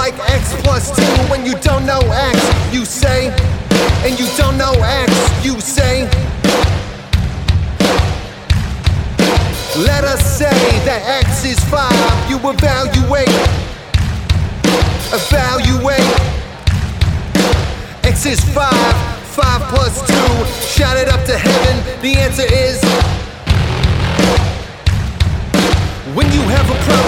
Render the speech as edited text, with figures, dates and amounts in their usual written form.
like X plus 2 when you don't know X, you say. And you don't know X, you say. Let us say that X is 5, you evaluate. X is 5, 5 plus 2, shout it up to heaven, the answer is. When you have a problem